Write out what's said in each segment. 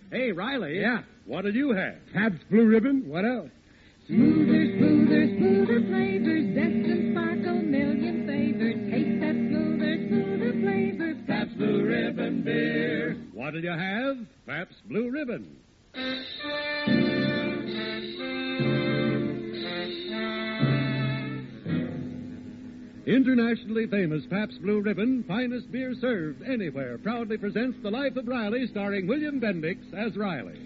Hey, Riley. Yeah? What did you have? Pabst Blue Ribbon. What else? Smoother flavors, zest and sparkle, million flavors. Taste that smoother flavors. Pabst Blue Ribbon beer. What did you have? Pabst Blue Ribbon. Internationally famous Pabst Blue Ribbon, finest beer served anywhere, proudly presents The Life of Riley, starring William Bendix as Riley.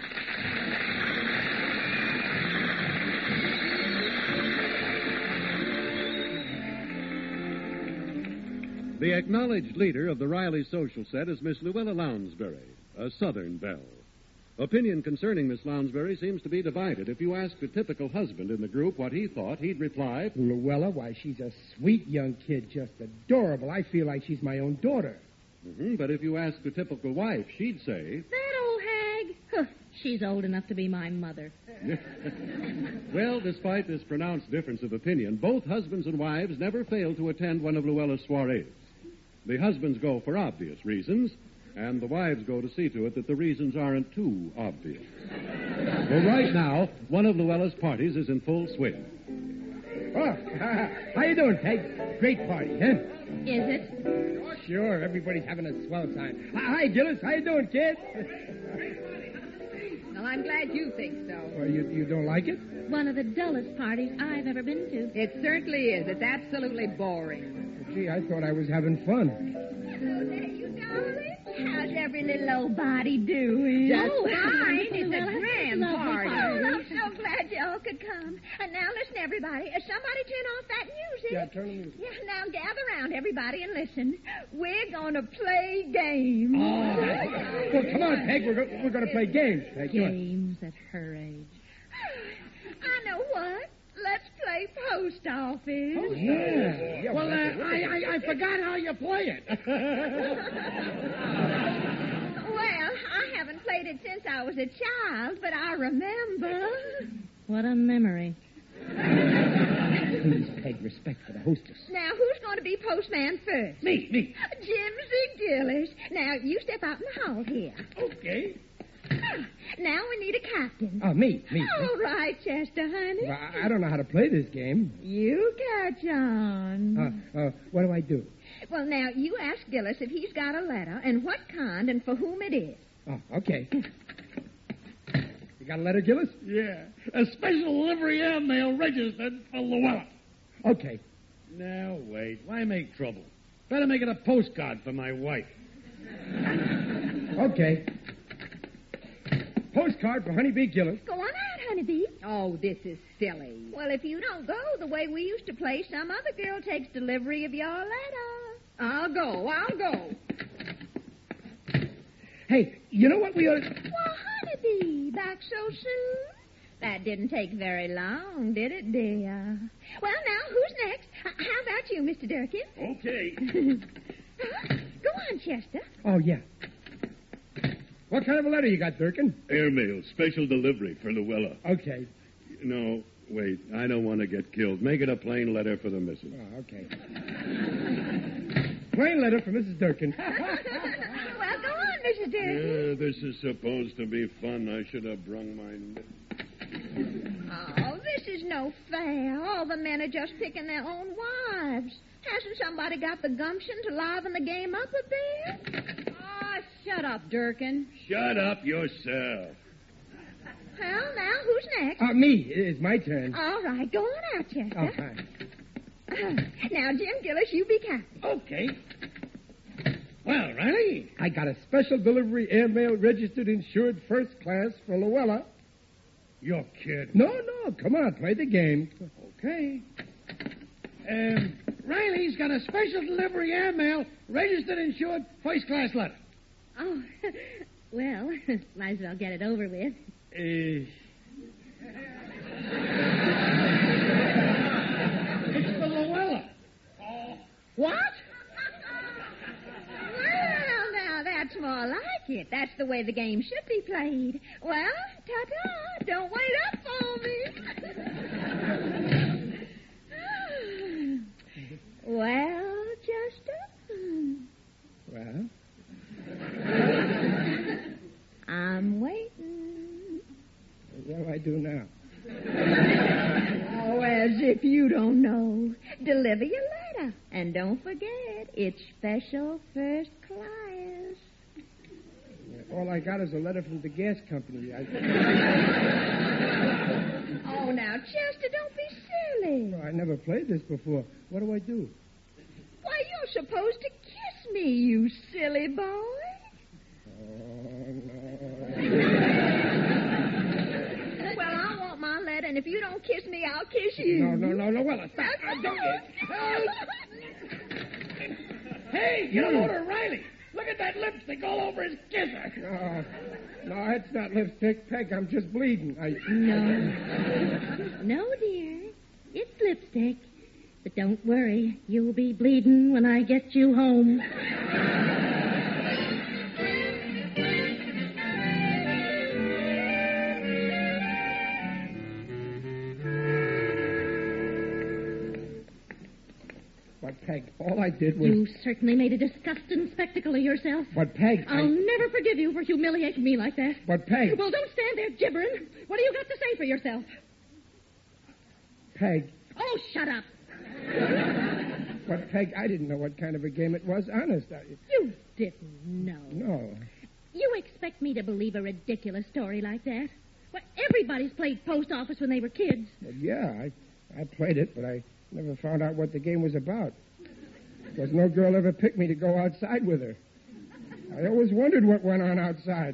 The acknowledged leader of the Riley social set is Miss Luella Lounsbury, a Southern belle. Opinion concerning Miss Lounsbury seems to be divided. If you ask the typical husband in the group what he thought, he'd reply, Luella, why, she's a sweet young kid, just adorable. I feel like she's my own daughter. But if you ask the typical wife, she'd say, That old hag. Huh, she's old enough to be my mother. Well, despite this pronounced difference of opinion, both husbands and wives never fail to attend one of Luella's soirees. The husbands go for obvious reasons, and the wives go to see to it that the reasons aren't too obvious. Well, right now, one of Luella's parties is in full swing. Oh, how you doing, Peg? Great party, huh? Is it? Sure, everybody's having a swell time. Hi, Gillis. How you doing, kid? Well, I'm glad you think so. Well, you don't like it? One of the dullest parties I've ever been to. It certainly is. It's absolutely boring. Gee, I thought I was having fun. Hello there, you darling. How's every little old body doing? Just Oh, fine. It's well, a that's grand lovely party. Oh, I'm so glad y'all could come. And now listen, everybody. Somebody turn off that music. Yeah, turn the music. Yeah, now gather around, everybody, and listen. We're going to play games. Oh. Well, come on, Peg. We're going to play games, Peg. Come on. Games at her age. I know what. Let's play post office. Oh, yeah. Well, I forgot how you play it. Well, I haven't played it since I was a child, but I remember. What a memory. Please, Peg, respect for the hostess. Now, who's going to be postman first? Me. Jimsy Gillis. Now, you step out in the hall here. Okay. Now we need a captain. Oh, me. All right, Chester, honey. Well, I don't know how to play this game. You catch on. What do I do? Well, now, you ask Gillis if he's got a letter and what kind and for whom it is. Oh, okay. You got a letter, Gillis? Yeah. A special delivery airmail registered for Luella. Okay. Now, wait. Why make trouble? Better make it a postcard for my wife. Okay. Postcard for Honeybee Gillis. Go on out, honeybee. Oh, this is silly. Well, if you don't go the way we used to play, some other girl takes delivery of your letter. I'll go. Hey, you know what we ought to... Well, honeybee, back so soon? That didn't take very long, did it, dear? Well, now, who's next? How about you, Mr. Durkin? Okay. Go on, Chester. Oh, yeah. What kind of a letter you got, Durkin? Airmail, special delivery for Luella. Okay. No, wait. I don't want to get killed. Make it a plain letter for the missus. Oh, okay. Plain letter for Mrs. Durkin. Well, go on, Mrs. Durkin. This is supposed to be fun. I should have brung my... Oh, this is no fair. All the men are just picking their own wives. Hasn't somebody got the gumption to liven the game up a bit? Oh, shut up, Durkin. Shut up yourself. Well, now, who's next? Me. It's my turn. All right, go on out, Chester. Oh, fine. Now, Jim Gillis, you be captain. Okay. Well, Riley. I got a special delivery airmail registered insured first class for Luella. You're kidding. No, come on, play the game. Okay. Riley's got a special delivery airmail registered insured first class letter. Oh, well, might as well get it over with. It's for Luella. What? Well, now, that's more like it. That's the way the game should be played. Well, ta-ta. Don't wait up for me. Well, Chester? Well? I'm I'm waiting. What do I do now? Oh, as if you don't know. Deliver your letter. And don't forget, it's special first class. All I got is a letter from the gas company. Oh, now, Chester, don't be silly. I never played this before. What do I do? Why, you're supposed to kiss me, you silly boy. Oh, no. Well, I want my letter, and if you don't kiss me, I'll kiss you. No, Well, stop. Don't. Hey, get a load of Riley. Look at that lipstick all over his kisser. No, it's not lipstick, Peg. I'm just bleeding. No, dear. It's lipstick. But don't worry. You'll be bleeding when I get you home. But, Peg, all I did was... You certainly made a disgusting spectacle of yourself. But, Peg, I'll never forgive you for humiliating me like that. But, Peg... Well, don't stand there gibbering. What do you got to say for yourself? Peg... Oh, shut up. But, Peg, I didn't know what kind of a game it was. Honest. You didn't know. No. You expect me to believe a ridiculous story like that? Well, everybody's played post office when they were kids. Well, yeah, I played it, but I never found out what the game was about. Because no girl ever picked me to go outside with her. I always wondered what went on outside.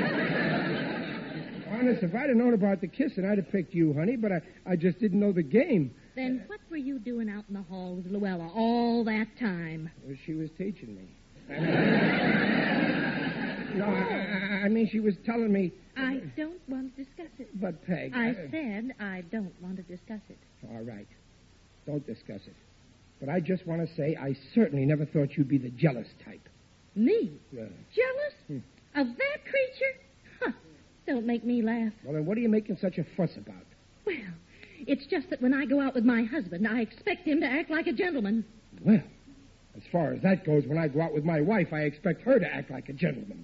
Honest, if I'd have known about the kissing, I'd have picked you, honey, but I just didn't know the game. Then what were you doing out in the hall with Luella all that time? Well, she was teaching me. No, I mean, she was telling me... I don't want to discuss it. But, Peg... I said I don't want to discuss it. All right. Don't discuss it. But I just want to say I certainly never thought you'd be the jealous type. Me? Yeah. Jealous? Of that creature? Huh. Don't make me laugh. Well, then what are you making such a fuss about? Well, it's just that when I go out with my husband, I expect him to act like a gentleman. Well, as far as that goes, when I go out with my wife, I expect her to act like a gentleman.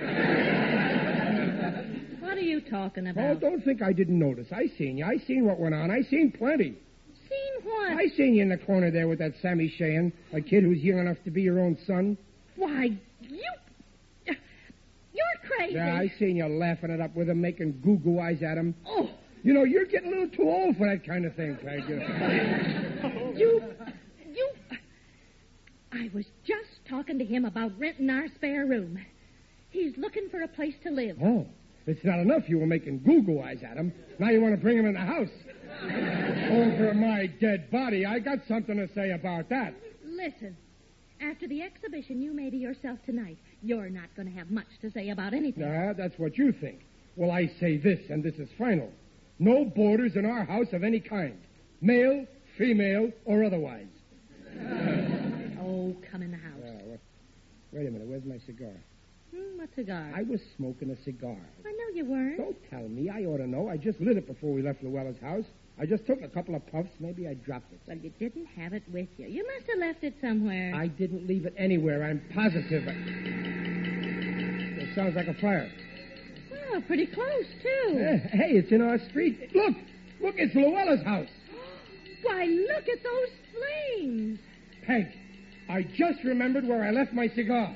What are you talking Oh, about? don't think I didn't notice. I seen you. I seen what went on. I seen plenty. Seen what? I seen you in the corner there with that Sammy Sheehan, a kid who's young enough to be your own son. Why, you're crazy. Yeah, I seen you laughing it up with him, making goo-goo eyes at him. Oh. You know, you're getting a little too old for that kind of thing, Peg. I was just talking to him about renting our spare room. He's looking for a place to live. Oh, it's not enough you were making goo-goo eyes at him. Now you want to bring him in the house. Over my dead body. I got something to say about that. Listen, after the exhibition you made of yourself tonight, you're not going to have much to say about anything. That's what you think. Well, I say this, and this is final. No boarders in our house of any kind. Male, female, or otherwise. Oh, come in the house. Wait a minute. Where's my cigar? What cigar? I was smoking a cigar. I know you weren't. Don't tell me. I ought to know. I just lit it before we left Luella's house. I just took a couple of puffs. Maybe I dropped it. Well, you didn't have it with you. You must have left it somewhere. I didn't leave it anywhere. I'm positive. It sounds like a fire. Oh, pretty close, too. Hey, it's in our street. Look, it's Luella's house. Why, look at those flames. Peg, I just remembered where I left my cigar.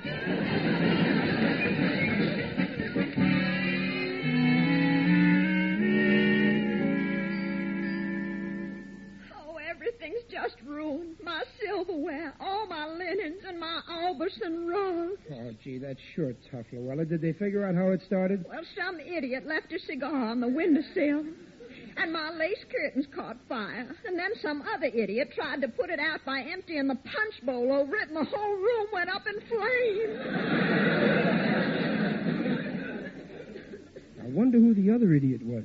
Oh, everything's just ruined. My silverware, all my linens, and my Alberson rug. Oh, gee, that's sure tough, Luella. Did they figure out how it started? Well, some idiot left a cigar on the windowsill. And my lace curtains caught fire. And then some other idiot tried to put it out by emptying the punch bowl over it, and the whole room went up in flames. I wonder who the other idiot was.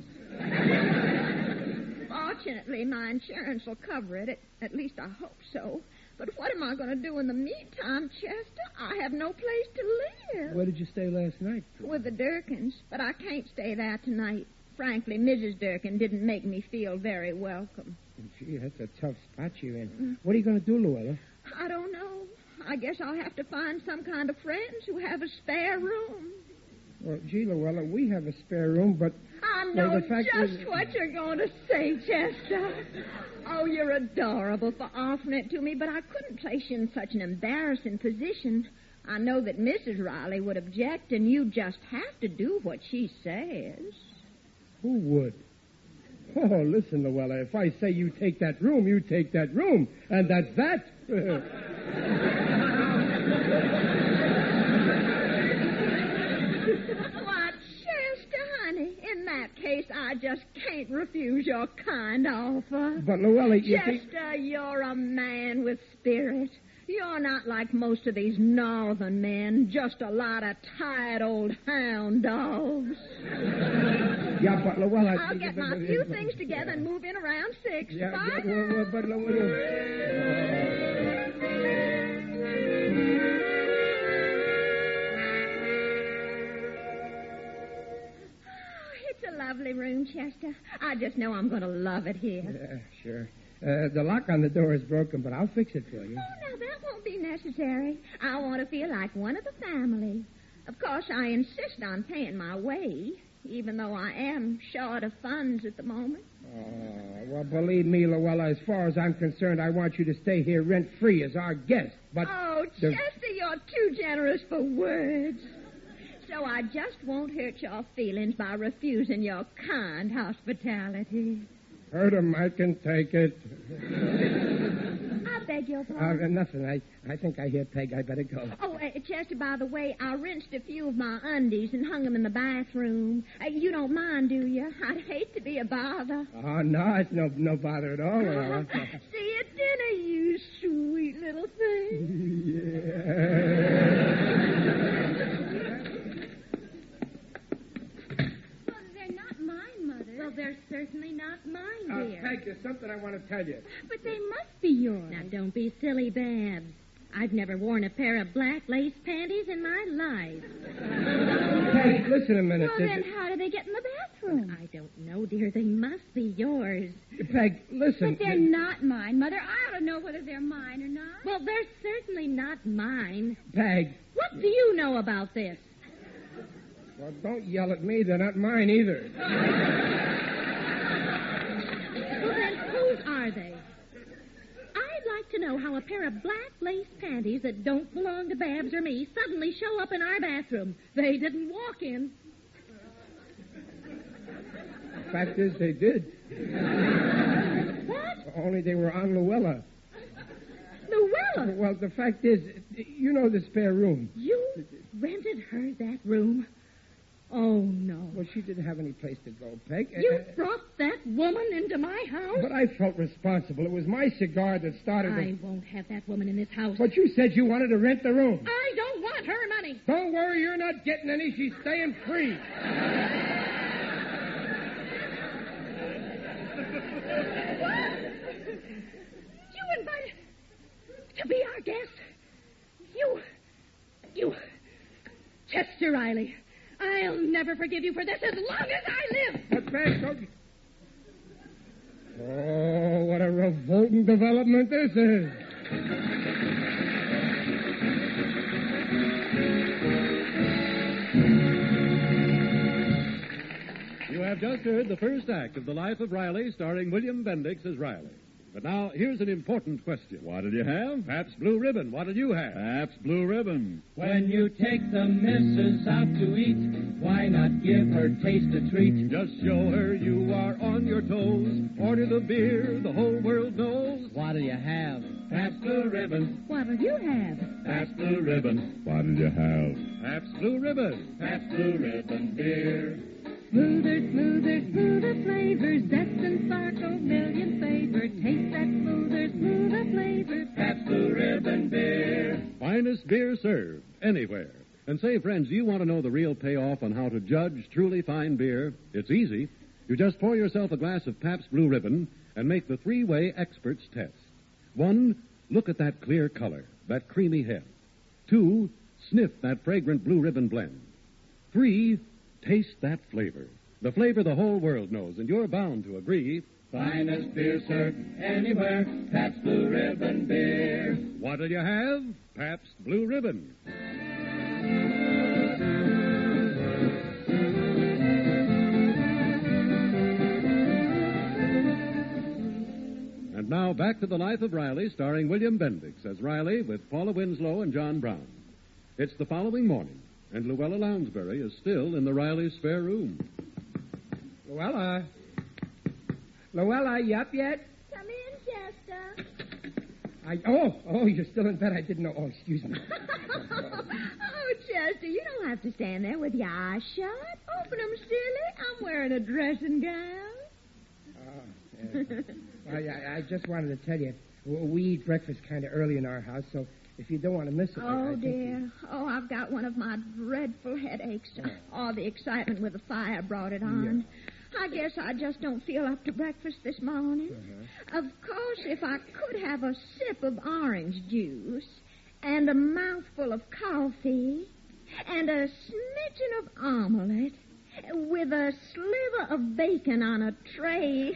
Fortunately, my insurance will cover it. At least I hope so. But what am I going to do in the meantime, Chester? I have no place to live. Where did you stay last night? With the Durkins. But I can't stay there tonight. Frankly, Mrs. Durkin didn't make me feel very welcome. Gee, that's a tough spot you're in. What are you going to do, Luella? I don't know. I guess I'll have to find some kind of friends who have a spare room. Well, gee, Luella, we have a spare room, but... I Well, know the fact just is- what you're going to say, Chester. Oh, you're adorable for offering it to me, but I couldn't place you in such an embarrassing position. I know that Mrs. Riley would object, and you just have to do what she says. Who would? Oh, listen, Luella, if I say you take that room, you take that room. And that's that. Why, Chester, honey, in that case, I just can't refuse your kind offer. But, Luella, you see... Chester, you're a man with spirit. You're not like most of these northern men, just a lot of tired old hound dogs. Yeah, but, Luella... I'll get my few things together and move in around 6. Yeah, Bye well, but, Luella... It's a lovely room, Chester. I just know I'm going to love it here. Yeah, sure. The lock on the door is broken, but I'll fix it for you. Oh, no, that won't be necessary. I want to feel like one of the family. Of course, I insist on paying my way, even though I am short of funds at the moment. Oh, well, believe me, Luella, as far as I'm concerned, I want you to stay here rent-free as our guest. But Oh, Chester, you're too generous for words. So I just won't hurt your feelings by refusing your kind hospitality. hurt 'em, I can take it. I beg your pardon. Nothing. I think I hear Peg. I better go. Oh, Chester, by the way, I rinsed a few of my undies and hung them in the bathroom. You don't mind, do you? I'd hate to be a bother. Oh, no, it's no bother at all. See you at dinner, you sweet little thing. Well, they're not mine, Mother. Well, they're certainly not mine, dear. Peg, there's something I want to tell you. But they must be yours. Now, don't be silly, Babs. I've never worn a pair of black lace panties in my life. Peg, listen a minute. Well, then how do they get in the bathroom? I don't know, dear. They must be yours. Peg, listen. But they're not mine, Mother. I ought to know whether they're mine or not. Well, they're certainly not mine. Peg. What do you know about this? Well, don't yell at me. They're not mine either. Well, then whose are they? I'd like to know how a pair of black lace panties that don't belong to Babs or me suddenly show up in our bathroom. They didn't walk in. The fact is, they did. What? Only they were on Luella. Luella! Well, the fact is, you know the spare room. You rented her that room? Oh, no. Well, she didn't have any place to go, Peg. You brought that woman into my house? But I felt responsible. It was my cigar that started I won't have that woman in this house. But you said you wanted to rent the room. I don't want her money. Don't worry, you're not getting any. She's staying free. You invited to be our guest? You... Chester Riley, I'll never forgive you for this as long as I live. But, Peg, don't... Oh, what a revolting development this is. You have just heard the first act of The Life of Riley, starring William Bendix as Riley. But now, here's an important question. What did you have? Pabst Blue Ribbon, what did you have? Pabst Blue Ribbon. When you take the missus out to eat, why not give her taste a treat? Just show her you are on your toes. Order the beer the whole world knows. What do you have? Pabst Blue Ribbon. What'll you have? Pabst Blue Ribbon. What did you have? Pabst Blue Ribbon. Pabst Blue Ribbon beer. Smoother, smoother, smoother flavors, zest and sparkle, million favor. Taste that smoother, smoother flavors. Pabst Blue Ribbon beer. Finest beer served anywhere. And say, friends, do you want to know the real payoff on how to judge truly fine beer? It's easy. You just pour yourself a glass of Pabst Blue Ribbon and make the three-way experts test. 1, look at that clear color, that creamy head. 2, sniff that fragrant Blue Ribbon blend. 3, taste that flavor. The flavor the whole world knows, and you're bound to agree. Finest beer served anywhere. Pabst Blue Ribbon beer. What'll you have? Pabst Blue Ribbon. now back to the Life of Riley, starring William Bendix as Riley with Paula Winslow and John Brown. It's the following morning, and Luella Lounsbury is still in the Riley spare room. Luella? Luella, you up yet? Come in, Chester. Oh, you're still in bed. I didn't know. Oh, excuse me. Oh, Chester, you don't have to stand there with your eyes shut. Open them, silly. I'm wearing a dressing gown. I just wanted to tell you, we eat breakfast kind of early in our house, so if you don't want to miss it... Oh, dear. Oh, I've got one of my dreadful headaches. All the excitement with the fire brought it on. Yeah. I guess I just don't feel up to breakfast this morning. Of course, if I could have a sip of orange juice and a mouthful of coffee and a smidgen of omelet with a sliver of bacon on a tray,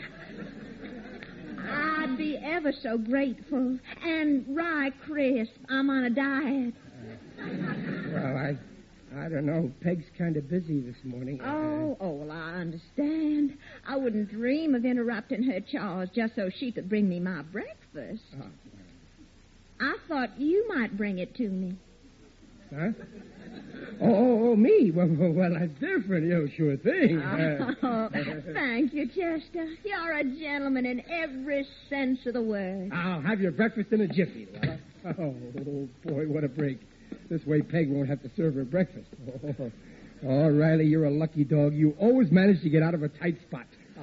I'd be ever so grateful. And rye crisp. I'm on a diet. Well, I don't know. Peg's kind of busy this morning. Well, I understand. I wouldn't dream of interrupting her chores just so she could bring me my breakfast. I thought you might bring it to me. Huh? Oh, me? Well, that's different. Sure thing. Thank you, Chester. You're a gentleman in every sense of the word. I'll have your breakfast in a jiffy, Luella. Oh, boy, what a break. This way Peg won't have to serve her breakfast. Oh, Riley, you're a lucky dog. You always manage to get out of a tight spot.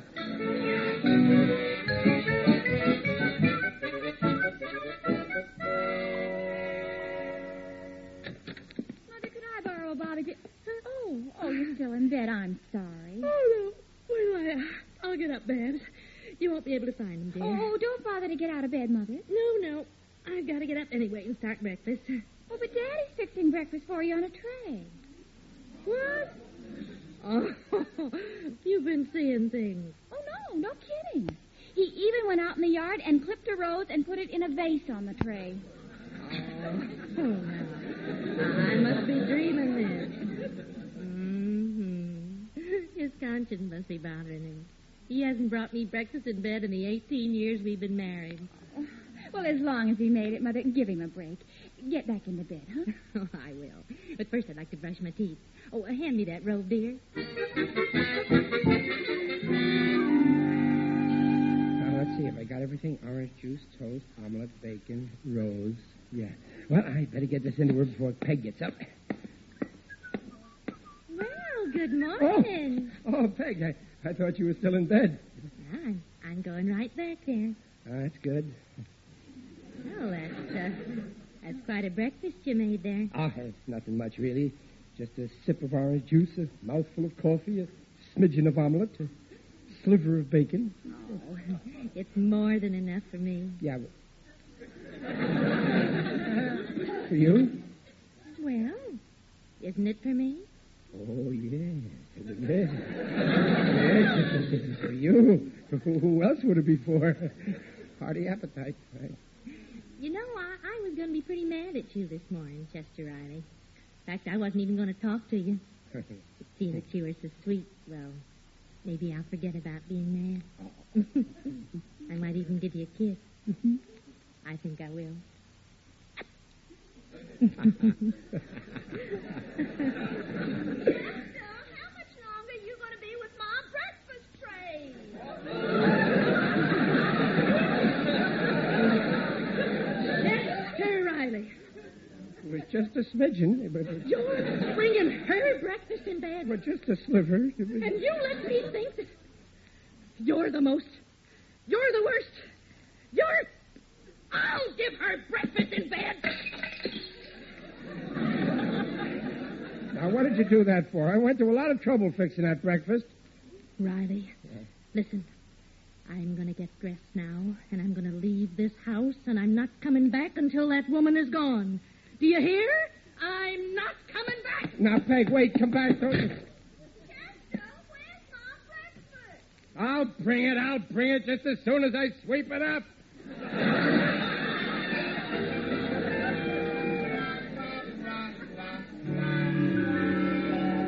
Oh, you're still in bed. I'm sorry. Oh, no. Well, I'll get up, Babs. You won't be able to find them, dear. Oh, don't bother to get out of bed, Mother. No. I've got to get up anyway and start breakfast. Oh, but Daddy's fixing breakfast for you on a tray. What? Oh, you've been seeing things. Oh, no kidding. He even went out in the yard and clipped a rose and put it in a vase on the tray. Oh, now. I must be dreaming then. His conscience must be bothering him. He hasn't brought me breakfast in bed in the 18 years we've been married. Oh, well, as long as he made it, Mother, give him a break. Get back into bed, huh? Oh, I will. But first I'd like to brush my teeth. Oh, hand me that robe, dear. Now, let's see if I got everything. Orange juice, toast, omelet, bacon, rose. Yeah. Well, I better get this into her before Peg gets up. Well, good morning. Oh, Peg, I thought you were still in bed. I'm going right back there. That's good. Oh, that's quite a breakfast you made there. It's nothing much, really. Just a sip of orange juice, a mouthful of coffee, a smidgen of omelet, a sliver of bacon. Oh, it's more than enough for me. Yeah, but... For you? Well, isn't it for me? Oh, yes. Yes, it's for you. Who else would it be for? Hearty appetite. Right? You know, I was going to be pretty mad at you this morning, Chester Riley. In fact, I wasn't even going to talk to you. Seeing that you were so sweet, well, maybe I'll forget about being mad. I might even give you a kiss. I think I will. How much longer are you going to be with my breakfast tray? Chester Riley. It was just a smidgen. But You're bringing her breakfast in bed. But just a sliver. And you let me think that you're the worst. I'll give her breakfast in bed. Now, what did you do that for? I went to a lot of trouble fixing that breakfast. Riley, listen. I'm going to get dressed now, and I'm going to leave this house, and I'm not coming back until that woman is gone. Do you hear? I'm not coming back. Now, Peg, wait. Come back. Don't you... Chester, where's my breakfast? I'll bring it just as soon as I sweep it up.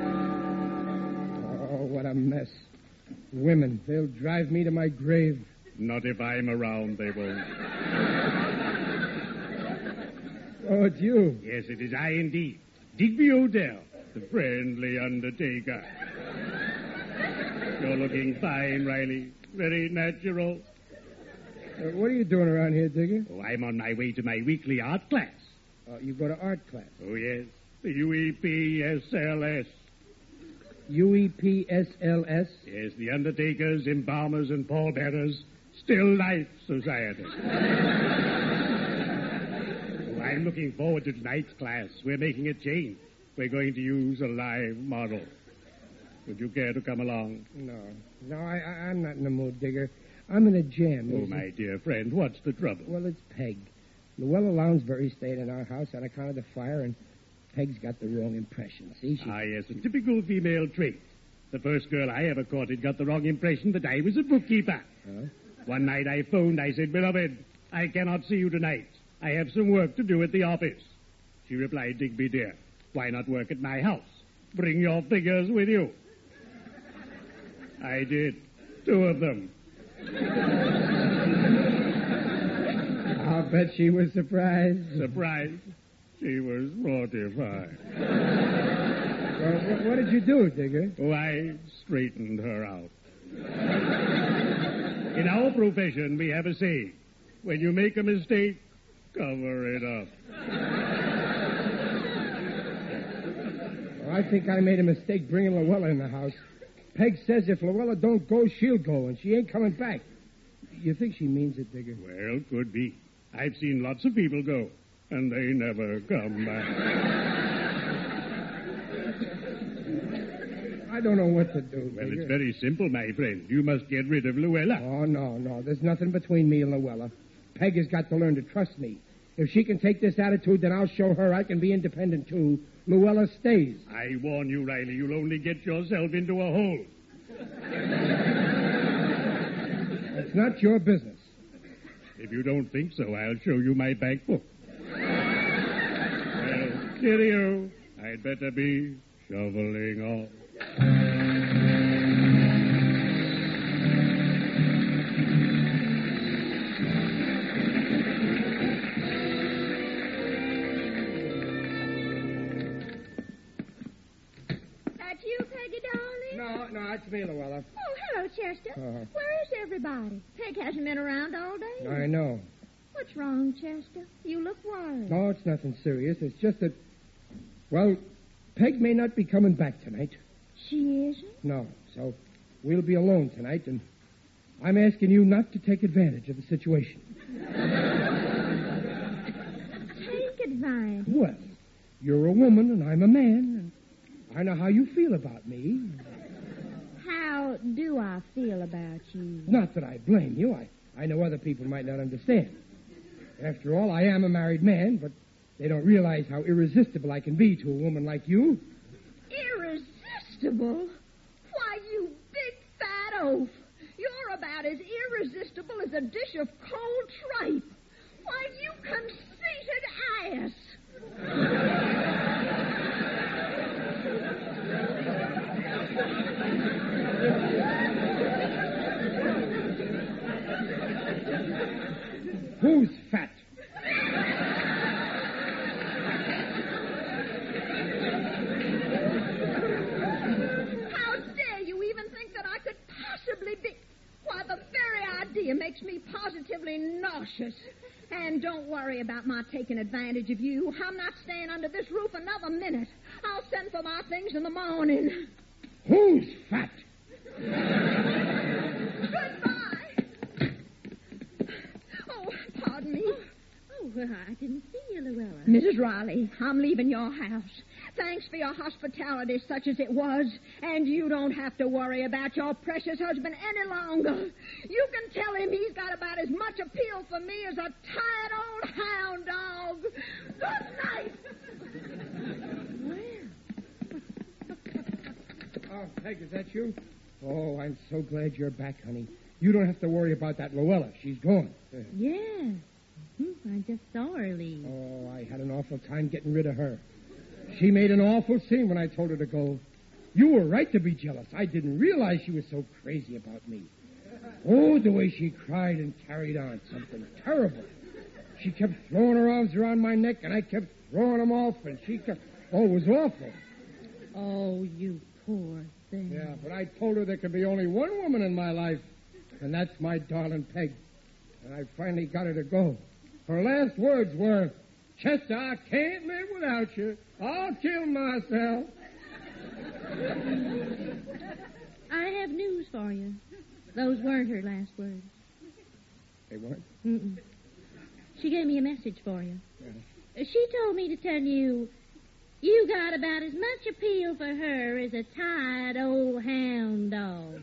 Oh, what a mess. Women, they'll drive me to my grave. Not if I'm around, they won't. Oh, it's you. Yes, it is I indeed. Digby Odell, the friendly undertaker. You're looking fine, Riley. Very natural. What are you doing around here, Digger? Oh, I'm on my way to my weekly art class. You go to art class. Oh, yes. The UEPSLS. UEPSLS? Yes, the Undertakers, Embalmers, and Pallbearers Still Life Society. Oh, I'm looking forward to tonight's class. We're making a change. We're going to use a live model. Would you care to come along? No, I'm not in the mood, Digger. I'm in a jam. Oh, my dear friend, what's the trouble? Well, it's Peg. Luella Lounsbury stayed in our house on account of the fire, and Peg's got the wrong impression. See, Ah, yes, a typical female trait. The first girl I ever courted got the wrong impression that I was a bookkeeper. Huh? One night I phoned. I said, "Beloved, I cannot see you tonight. I have some work to do at the office." She replied, "Digby, dear, why not work at my house? Bring your figures with you." I did. 2 of them. I'll bet she was surprised. Surprised? She was mortified. Well, what did you do, Digger? Oh, I straightened her out. In our profession, we have a saying. When you make a mistake, cover it up. Well, I think I made a mistake bringing Luella in the house. Peg says if Luella don't go, she'll go, and she ain't coming back. You think she means it, Digger? Well, could be. I've seen lots of people go, and they never come back. I don't know what to do, Well, Digger. it's very simple, my friend. You must get rid of Luella. Oh, no. There's nothing between me and Luella. Peg has got to learn to trust me. If she can take this attitude, then I'll show her I can be independent, too. Luella stays. I warn you, Riley, you'll only get yourself into a hole. It's not your business. If you don't think so, I'll show you my bank book. Well, cheerio. I'd better be shoveling off. That you, Peggy, darling? No, it's me, Luella. Oh, hello, Chester. Where is everybody? Peg hasn't been around all day. I know. What's wrong, Chester? You look worried. No, it's nothing serious. It's just that, well, Peg may not be coming back tonight. She isn't? No, so we'll be alone tonight, and I'm asking you not to take advantage of the situation. Take advantage? Well, you're a woman and I'm a man, and I know how you feel about me. How do I feel about you? Not that I blame you. I know other people might not understand. After all, I am a married man, but they don't realize how irresistible I can be to a woman like you. Irresistible? Why, you big fat oaf. You're about as irresistible as a dish of cold tripe. Why, you conceited ass. Who's fat? How dare you even think that I could possibly be... Why, the very idea makes me positively nauseous. And don't worry about my taking advantage of you. I'm not staying under this roof another minute. I'll send for my things in the morning. Who's fat? Goodbye. Oh, pardon me. Oh, well, I didn't see you, Luella. Mrs. Riley, I'm leaving your house. Thanks for your hospitality, such as it was. And you don't have to worry about your precious husband any longer. You can tell him he's got about as much appeal for me as a tired old hound dog. Good night. Oh, Peg, is that you? Oh, I'm so glad you're back, honey. You don't have to worry about that Luella. She's gone. Yeah. I just saw her leave. Oh, I had an awful time getting rid of her. She made an awful scene when I told her to go. You were right to be jealous. I didn't realize she was so crazy about me. Oh, the way she cried and carried on. Something terrible. She kept throwing her arms around my neck, and I kept throwing them off, and she kept... Oh, it was awful. Oh, you poor thing. Yeah, but I told her there could be only one woman in my life, and that's my darling Peg. And I finally got her to go. Her last words were, Chester, I can't live without you. I'll kill myself. I have news for you. Those weren't her last words. They weren't? Mm-mm. She gave me a message for you. Yeah. She told me to tell you, you got about as much appeal for her as a tired old hound dog.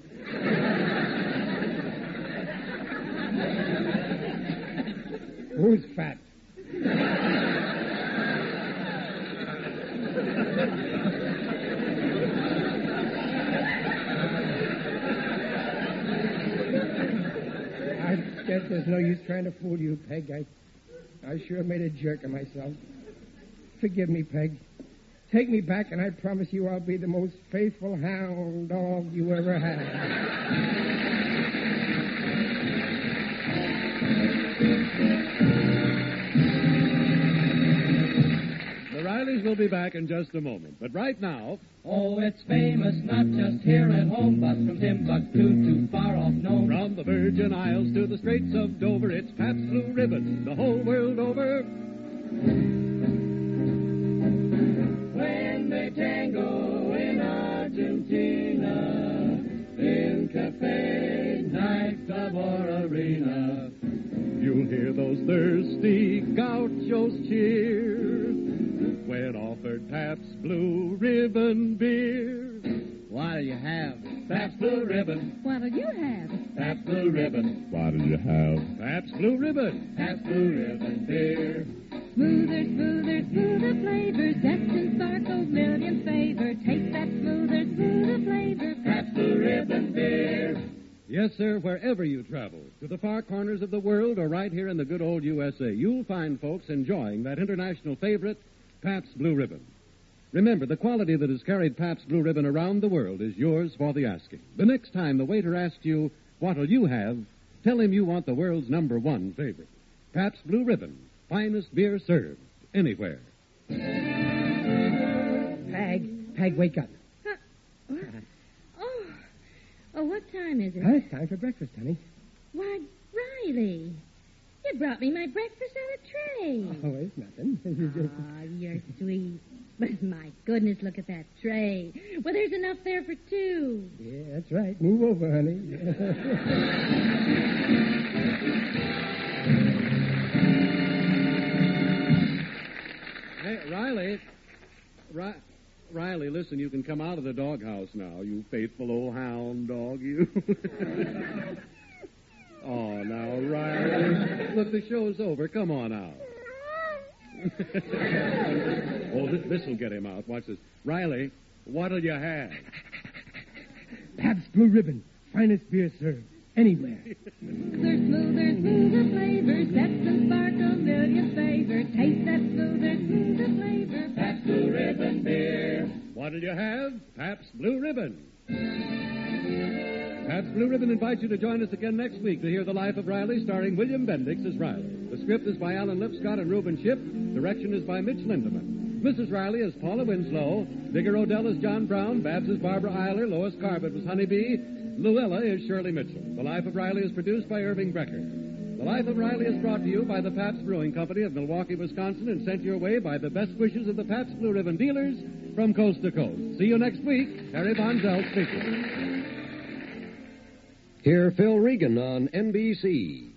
Who's fat? I guess there's no use trying to fool you, Peg. I sure made a jerk of myself. Forgive me, Peg. Take me back, and I promise you I'll be the most faithful hound dog you ever had. The Rileys will be back in just a moment. But right now... Oh, it's famous not just here at home, but from Timbuktu to far off Nome. From the Virgin Isles to the Straits of Dover, it's Pabst Blue Ribbon, the whole world over. When they tango in Argentina, in cafe, nightclub or arena, You'll hear those thirsty gauchos cheer when offered Pabst Blue Ribbon beer. what'll you have? Pabst Blue Ribbon. What'll you have? Pabst Blue Ribbon. What'll you have? Pabst Blue Ribbon. Pabst Blue Ribbon beer. Smoother, smoother, smoother flavors, depth and sparkles, million favor. Taste that smoother, smoother flavor. Pabst Blue Ribbon beer. Yes, sir, wherever you travel, to the far corners of the world or right here in the good old USA, you'll find folks enjoying that international favorite, Pabst Blue Ribbon. Remember, the quality that has carried Pabst Blue Ribbon around the world is yours for the asking. The next time the waiter asks you, what'll you have, tell him you want the world's #1 favorite. Pabst Blue Ribbon, finest beer served anywhere. Peg, wake up. Oh, what time is it? It's time for breakfast, honey. Why, Riley, you brought me my breakfast on a tray. Oh, it's nothing. You're sweet. But my goodness, look at that tray. Well, there's enough there for two. Yeah, that's right. Move over, honey. Hey, Riley. Riley, listen, you can come out of the doghouse now, you faithful old hound dog, you. Oh, now, Riley. Look, the show's over. Come on out. Oh, this will get him out. Watch this. Riley, what'll you have? Pabst Blue Ribbon, finest beer served anywhere. Smoother, smoother flavors, depth and sparkle, million favor. Taste that smoother, smoother flavor. Pabst Blue Ribbon beer. What'll you have? Pabst Blue Ribbon. Pabst Blue Ribbon invites you to join us again next week to hear The Life of Riley, starring William Bendix as Riley. The script is by Alan Lipscott and Reuben Shipp. Direction is by Mitch Lindemann. Mrs. Riley is Paula Winslow. Digger Odell is John Brown. Babs is Barbara Eiler. Lois Carbett was Honeybee. Luella is Shirley Mitchell. The Life of Riley is produced by Irving Brecker. The Life of Riley is brought to you by the Pabst Brewing Company of Milwaukee, Wisconsin, and sent your way by the best wishes of the Pabst Blue Ribbon dealers from coast to coast. See you next week. Harry Von Zell speaking. Hear Phil Regan on NBC.